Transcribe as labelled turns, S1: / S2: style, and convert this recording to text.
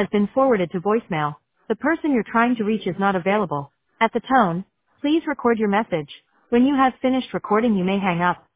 S1: has been forwarded to voicemail. The person you're trying to reach is not available. At the tone, please record your message. When you have finished recording, you may hang up.